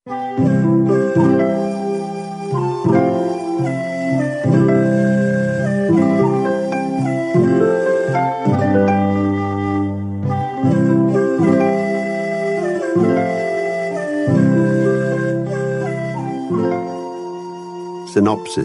Synopsis.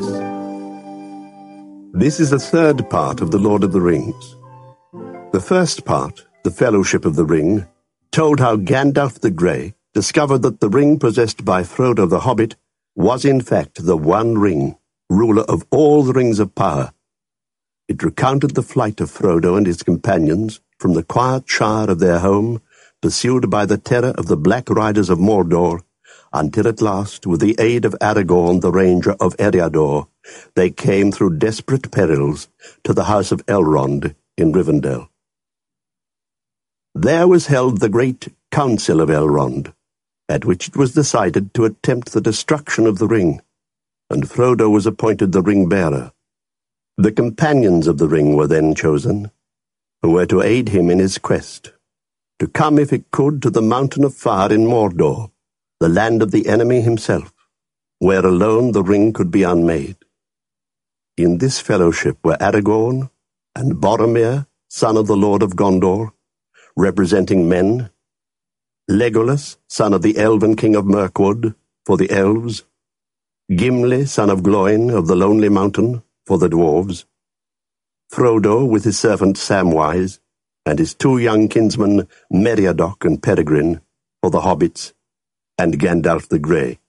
This is the third part of The Lord of the Rings. The first part, The Fellowship of the Ring, told how Gandalf the Grey discovered that the ring possessed by Frodo the Hobbit was in fact the One Ring, ruler of all the rings of power. It recounted the flight of Frodo and his companions from the quiet shire of their home, pursued by the terror of the Black Riders of Mordor, until at last, with the aid of Aragorn the Ranger of Eriador, they came through desperate perils to the house of Elrond in Rivendell. There was held the great Council of Elrond, at which it was decided to attempt the destruction of the ring, and Frodo was appointed the ring-bearer. The companions of the ring were then chosen, who were to aid him in his quest, to come, if it could, to the Mountain of Fire in Mordor, the land of the enemy himself, where alone the ring could be unmade. In this fellowship were Aragorn and Boromir, son of the Lord of Gondor, representing men, Legolas, son of the Elven King of Mirkwood, for the elves, Gimli, son of Gloin of the Lonely Mountain, for the dwarves, Frodo with his servant Samwise, and his two young kinsmen Meriadoc and Peregrine, for the hobbits, and Gandalf the Grey.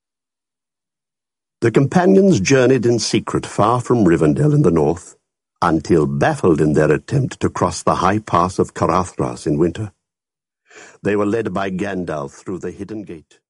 The companions journeyed in secret far from Rivendell in the north, until baffled in their attempt to cross the high pass of Caradhras in winter. They were led by Gandalf through the hidden gate.